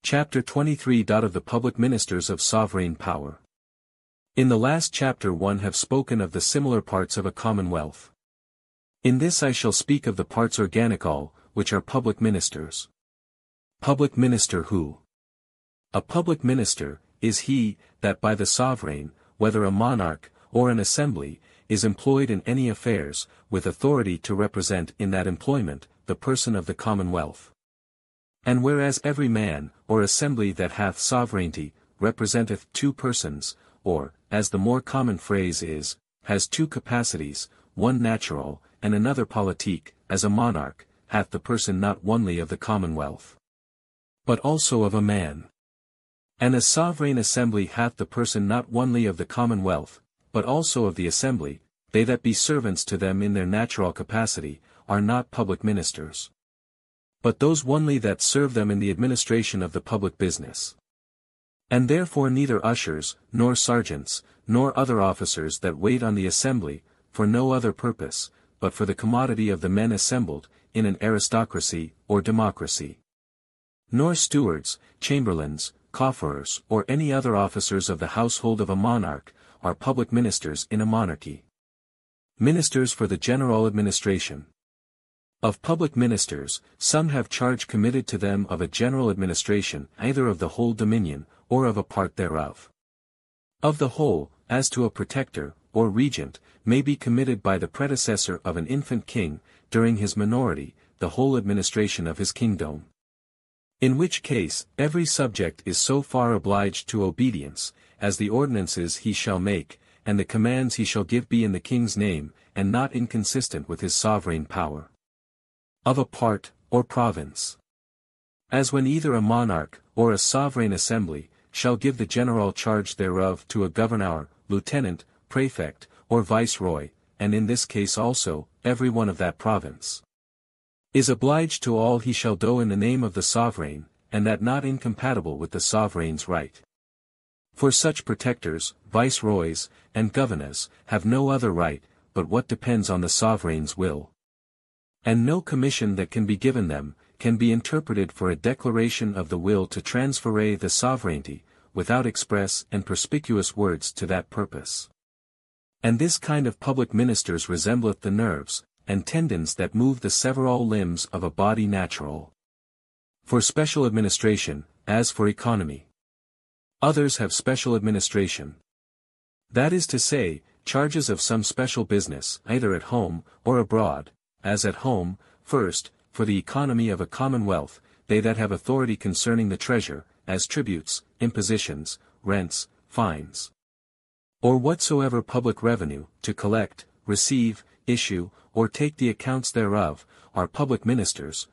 Chapter 23. Of the public ministers of sovereign power. In the last chapter one have spoken of the similar parts of a commonwealth. In this I shall speak of the parts organical, which are public ministers. Public minister who? A public minister, is he, that by the sovereign, whether a monarch, or an assembly, is employed in any affairs, with authority to represent in that employment, the person of the commonwealth. And whereas every man, or assembly that hath sovereignty, representeth two persons, or, as the more common phrase is, has two capacities, one natural, and another politique, as a monarch, hath the person not only of the commonwealth, but also of a man. And a sovereign assembly hath the person not only of the commonwealth, but also of the assembly. They that be servants to them in their natural capacity, are not public ministers, but those only that serve them in the administration of the public business. And therefore neither ushers, nor sergeants, nor other officers that wait on the assembly, for no other purpose, but for the commodity of the men assembled, in an aristocracy, or democracy. Nor stewards, chamberlains, cofferers, or any other officers of the household of a monarch, are public ministers in a monarchy. Ministers for the general administration. Of public ministers, some have charge committed to them of a general administration either of the whole dominion, or of a part thereof. Of the whole, as to a protector, or regent, may be committed by the predecessor of an infant king, during his minority, the whole administration of his kingdom. In which case, every subject is so far obliged to obedience, as the ordinances he shall make, and the commands he shall give be in the king's name, and not inconsistent with his sovereign power. Of a part, or province. As when either a monarch, or a sovereign assembly, shall give the general charge thereof to a governor, lieutenant, prefect, or viceroy, and in this case also, every one of that province is obliged to all he shall do in the name of the sovereign, and that not incompatible with the sovereign's right. For such protectors, viceroys, and governors, have no other right, but what depends on the sovereign's will. And no commission that can be given them, can be interpreted for a declaration of the will to transfer the sovereignty, without express and perspicuous words to that purpose. And this kind of public ministers resembleth the nerves, and tendons that move the several limbs of a body natural. For special administration, as for economy. Others have special administration. That is to say, charges of some special business, either at home, or abroad, as at home, first, for the economy of a commonwealth, they that have authority concerning the treasure, as tributes, impositions, rents, fines, or whatsoever public revenue, to collect, receive, issue, or take the accounts thereof, are public ministers,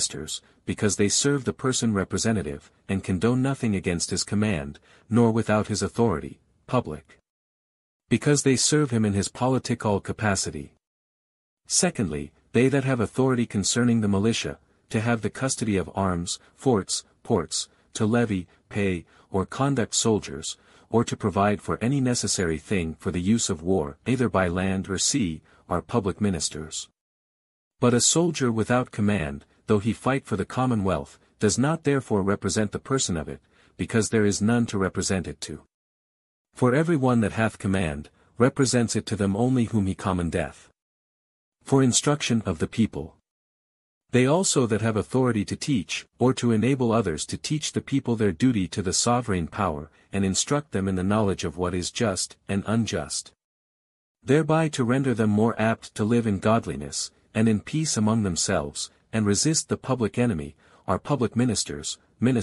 because they serve the person representative, and condone nothing against his command, nor without his authority, public. Because they serve him in his political capacity. Secondly, they that have authority concerning the militia, to have the custody of arms, forts, ports, to levy, pay, or conduct soldiers, or to provide for any necessary thing for the use of war, either by land or sea, are public ministers. But a soldier without command, though he fight for the commonwealth, does not therefore represent the person of it, because there is none to represent it to. For every one that hath command, represents it to them only whom he commandeth. For instruction of the people. They also that have authority to teach, or to enable others to teach the people their duty to the sovereign power, and instruct them in the knowledge of what is just and unjust. Thereby to render them more apt to live in godliness, and in peace among themselves, and resist the public enemy, are public ministers,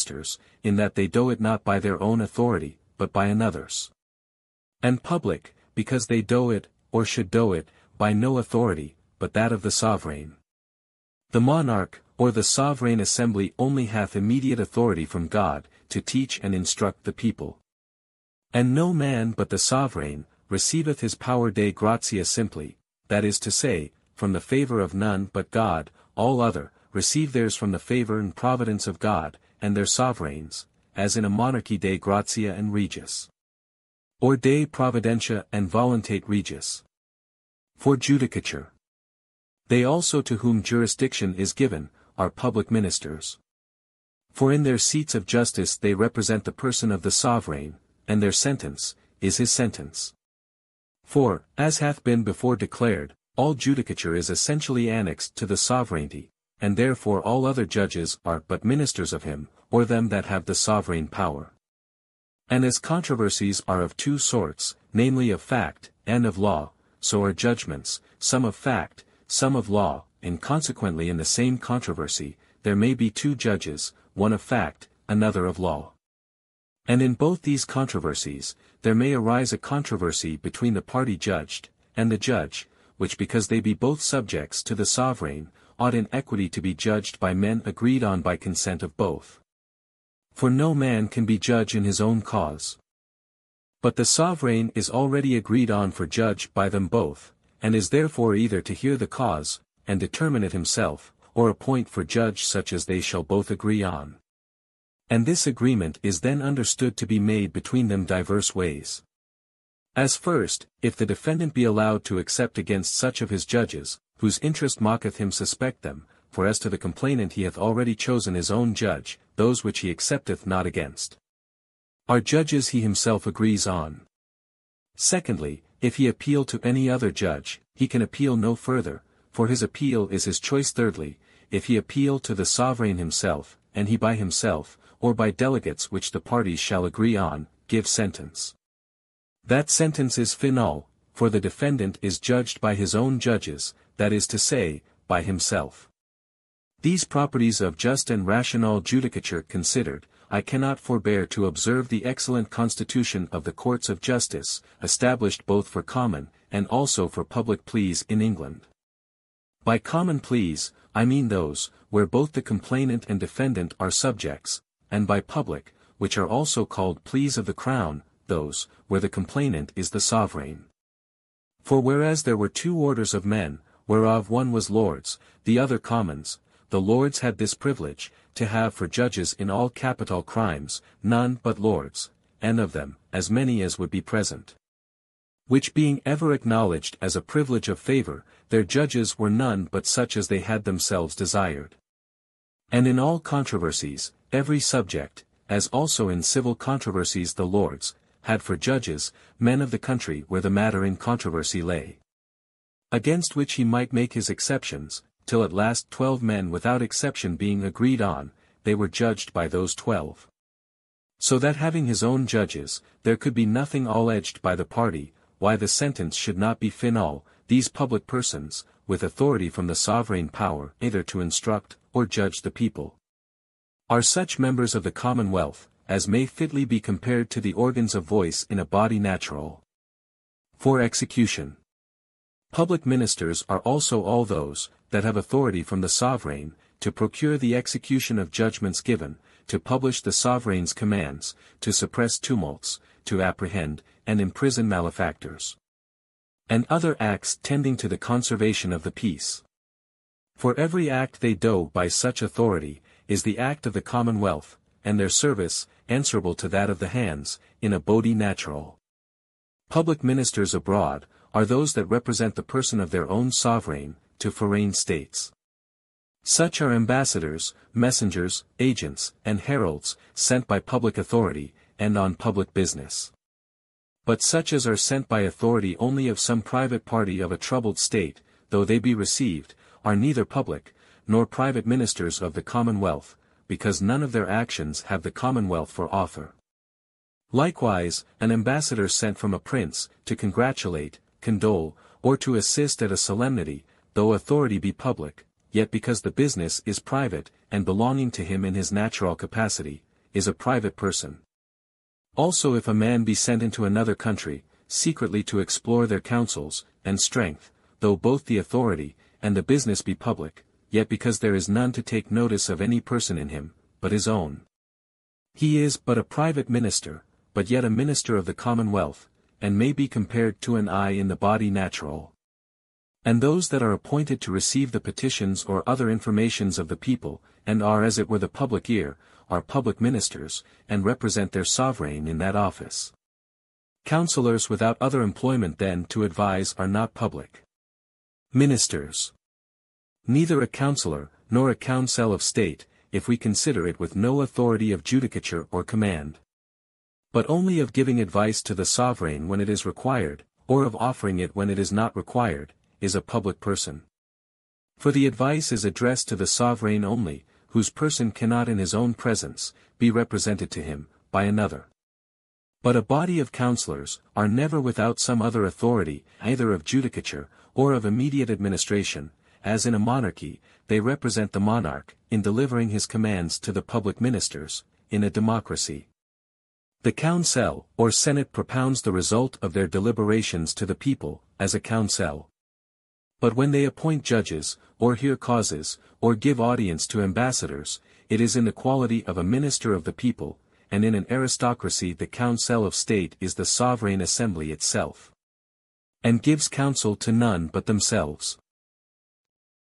in that they do it not by their own authority, but by another's. And public, because they do it, or should do it, by no authority, but that of the sovereign. The monarch, or the sovereign assembly only hath immediate authority from God, to teach and instruct the people. And no man but the sovereign, receiveth his power de gratia simply, that is to say, from the favor of none but God. All other, receive theirs from the favor and providence of God, and their sovereigns, as in a monarchy de gratia and regis. Or de providentia and voluntate regis. For judicature. They also to whom jurisdiction is given, are public ministers. For in their seats of justice they represent the person of the sovereign, and their sentence is his sentence. For, as hath been before declared, all judicature is essentially annexed to the sovereignty, and therefore all other judges are but ministers of him, or them that have the sovereign power. And as controversies are of two sorts, namely of fact, and of law, so are judgments, some of fact, some of law, and consequently in the same controversy, there may be two judges, one of fact, another of law. And in both these controversies, there may arise a controversy between the party judged, and the judge, which because they be both subjects to the sovereign, ought in equity to be judged by men agreed on by consent of both. For no man can be judge in his own cause. But the sovereign is already agreed on for judge by them both, and is therefore either to hear the cause, and determine it himself, or appoint for judge such as they shall both agree on. And this agreement is then understood to be made between them diverse ways. As first, if the defendant be allowed to accept against such of his judges, whose interest mocketh him suspect them, for as to the complainant he hath already chosen his own judge, those which he accepteth not against. Our judges he himself agrees on. Secondly, if he appeal to any other judge, he can appeal no further, for his appeal is his choice. Thirdly, if he appeal to the sovereign himself, and he by himself, or by delegates which the parties shall agree on, give sentence. That sentence is final, for the defendant is judged by his own judges, that is to say, by himself. These properties of just and rational judicature considered, I cannot forbear to observe the excellent constitution of the courts of justice, established both for common, and also for public pleas in England. By common pleas, I mean those, where both the complainant and defendant are subjects, and by public, which are also called pleas of the crown, those, where the complainant is the sovereign. For whereas there were two orders of men, whereof one was lords, the other commons, the lords had this privilege, to have for judges in all capital crimes, none but lords, and of them, as many as would be present. Which being ever acknowledged as a privilege of favour, their judges were none but such as they had themselves desired. And in all controversies, every subject, as also in civil controversies the lords, had for judges, men of the country where the matter in controversy lay. Against which he might make his exceptions, till at last 12 men without exception being agreed on, they were judged by those 12. So that having his own judges, there could be nothing alleged by the party, why the sentence should not be final. These public persons, with authority from the sovereign power either to instruct, or judge the people, are such members of the commonwealth, as may fitly be compared to the organs of voice in a body natural. For execution. Public ministers are also all those, that have authority from the sovereign, to procure the execution of judgments given, to publish the sovereign's commands, to suppress tumults, to apprehend, and imprison malefactors, and other acts tending to the conservation of the peace. For every act they do by such authority, is the act of the commonwealth, and their service, answerable to that of the hands, in a body natural. Public ministers abroad, are those that represent the person of their own sovereign, to foreign states. Such are ambassadors, messengers, agents, and heralds, sent by public authority, and on public business. But such as are sent by authority only of some private party of a troubled state, though they be received, are neither public, nor private ministers of the commonwealth, because none of their actions have the commonwealth for author. Likewise, an ambassador sent from a prince, to congratulate, condole, or to assist at a solemnity, though authority be public, yet because the business is private, and belonging to him in his natural capacity, is a private person. Also if a man be sent into another country, secretly to explore their counsels, and strength, though both the authority, and the business be public, yet because there is none to take notice of any person in him, but his own. He is but a private minister, but yet a minister of the commonwealth, and may be compared to an eye in the body natural. And those that are appointed to receive the petitions or other informations of the people, and are as it were the public ear, are public ministers, and represent their sovereign in that office. Counsellors without other employment than to advise are not public ministers. Neither a counsellor, nor a council of state, if we consider it with no authority of judicature or command. But only of giving advice to the sovereign when it is required, or of offering it when it is not required, is a public person. For the advice is addressed to the sovereign only, whose person cannot in his own presence, be represented to him, by another. But a body of councillors are never without some other authority, either of judicature, or of immediate administration, as in a monarchy, they represent the monarch, in delivering his commands to the public ministers, in a democracy. The council, or senate propounds the result of their deliberations to the people, as a council. But when they appoint judges, or hear causes, or give audience to ambassadors, it is in the quality of a minister of the people, and in an aristocracy the council of state is the sovereign assembly itself. And gives counsel to none but themselves.